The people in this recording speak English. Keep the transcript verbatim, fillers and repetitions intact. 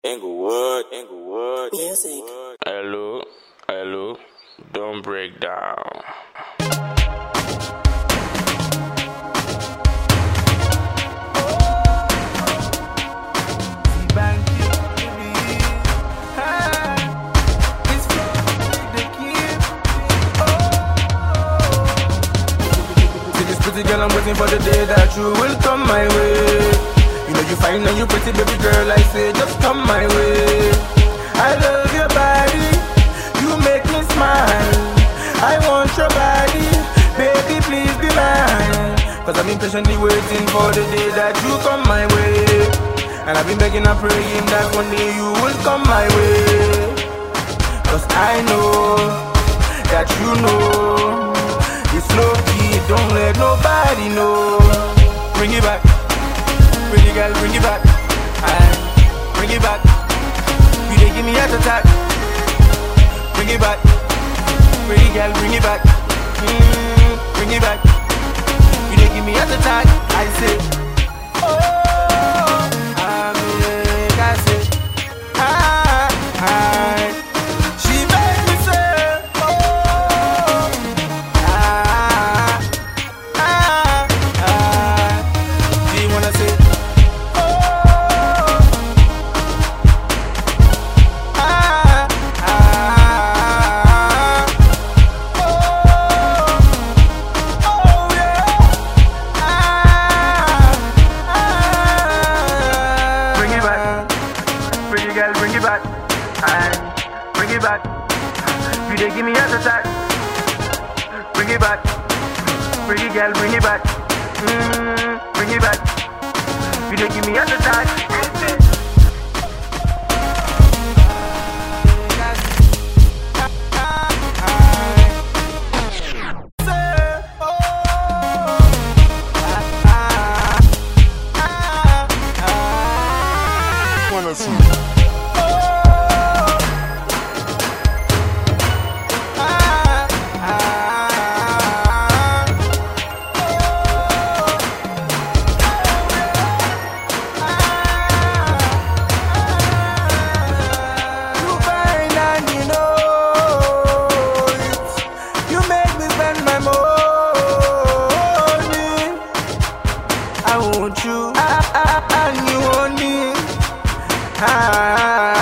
Inglewood, Inglewood, Music. Hello, hello, don't break down. Pretty girl, I'm waiting for the day that you will come my way. You know you fine and you pretty, baby girl, I say just come my way. I love your body, you make me smile. I want your body, baby please be mine. Cause I've been patiently waiting for the day that you come my way. And I've been begging and praying that one day you will come my way. Cause I know that you know it's low key, don't let nobody know. Bring it back, bring it girl, bring it back. Aye, bring it back. You dey give me heart attack. Bring it back, bring it girl, bring it back. Mm, bring it back. You dey give me heart attack. I say, oh, I make I say, ah, ah. She made me say, oh. Bring it back, aye. Bring it back. You dey give me heart attack. Bring it back, bring it, girl, bring it back. Mm, bring it back. You dey give me heart attack. Wanna see? I want you, I, I, and you want me. Ah.